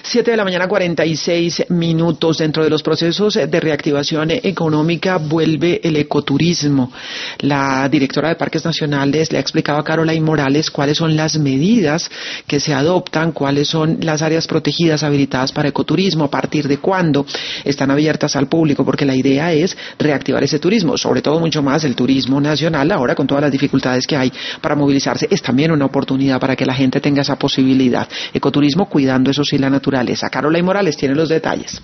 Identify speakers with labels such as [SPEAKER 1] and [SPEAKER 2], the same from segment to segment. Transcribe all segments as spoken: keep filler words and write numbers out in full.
[SPEAKER 1] Siete de la mañana, cuarenta y seis minutos. Dentro de los procesos de reactivación económica vuelve el ecoturismo. La directora de Parques Nacionales le ha explicado a Caroline Morales cuáles son las medidas que se adoptan, cuáles son las áreas protegidas habilitadas para ecoturismo, a partir de cuándo están abiertas al público, porque la idea es reactivar ese turismo, sobre todo mucho más el turismo nacional, ahora con todas las dificultades que hay para movilizarse, es también una oportunidad para que la gente tenga esa posibilidad. Ecoturismo cuidando, eso sí, la naturaleza. Caroline Morales tiene los detalles.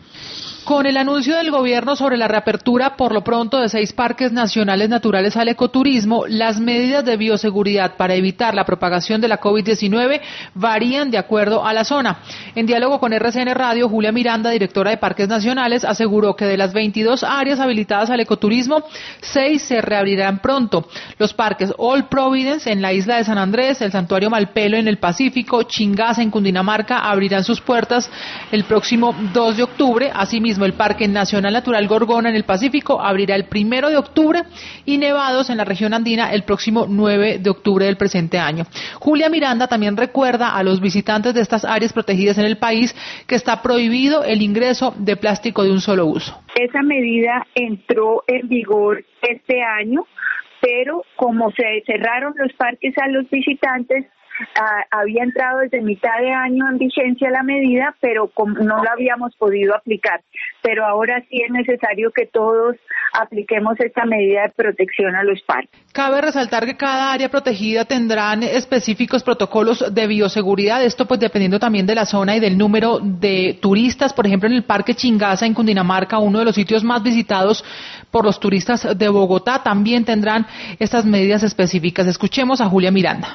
[SPEAKER 2] Con el anuncio del gobierno sobre la reapertura por lo pronto de seis parques nacionales naturales al ecoturismo, las medidas de bioseguridad para evitar la propagación de la COVID diecinueve varían de acuerdo a la zona. En diálogo con R C N Radio, Julia Miranda, directora de Parques Nacionales, aseguró que de las veintidós áreas habilitadas al ecoturismo, seis se reabrirán pronto. Los parques All Providence en la isla de San Andrés, el Santuario Malpelo en el Pacífico, Chingaza en Cundinamarca abrirán sus puertas el próximo dos de octubre. Asimismo, el Parque Nacional Natural Gorgona en el Pacífico abrirá el primero de octubre y Nevados en la región andina el próximo nueve de octubre del presente año. Julia Miranda también recuerda a los visitantes de estas áreas protegidas en el país que está prohibido el ingreso de plástico de un solo uso.
[SPEAKER 3] Esa medida entró en vigor este año, pero como se cerraron los parques a los visitantes, Uh, había entrado desde mitad de año en vigencia la medida, pero como no la habíamos podido aplicar. Pero ahora sí es necesario que todos apliquemos esta medida de protección a los parques.
[SPEAKER 2] Cabe resaltar que cada área protegida tendrán específicos protocolos de bioseguridad, esto pues dependiendo también de la zona y del número de turistas. Por ejemplo, en el Parque Chingaza en Cundinamarca, uno de los sitios más visitados por los turistas de Bogotá, también tendrán estas medidas específicas. Escuchemos a Julia Miranda.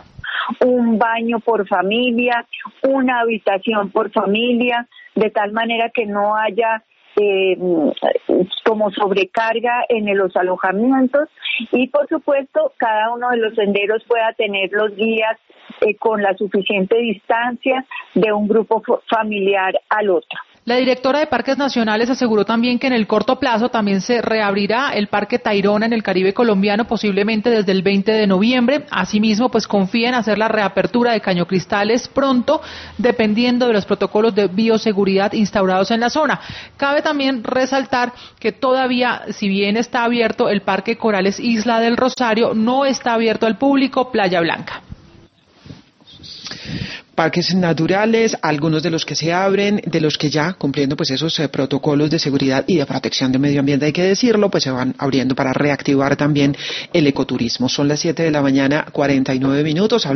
[SPEAKER 3] Un baño por familia, una habitación por familia, de tal manera que no haya eh, como sobrecarga en los alojamientos y, por supuesto, cada uno de los senderos pueda tener los guías eh, con la suficiente distancia de un grupo familiar al otro.
[SPEAKER 2] La directora de Parques Nacionales aseguró también que en el corto plazo también se reabrirá el Parque Tayrona en el Caribe colombiano, posiblemente desde el veinte de noviembre. Asimismo, pues confía en hacer la reapertura de Caño Cristales pronto, dependiendo de los protocolos de bioseguridad instaurados en la zona. Cabe también resaltar que todavía, si bien está abierto el Parque Corales Isla del Rosario, no está abierto al público Playa Blanca.
[SPEAKER 1] Parques naturales, algunos de los que se abren, de los que ya, cumpliendo pues esos eh, protocolos de seguridad y de protección del medio ambiente, hay que decirlo, pues se van abriendo para reactivar también el ecoturismo. Son las siete de la mañana, cuarenta y nueve minutos.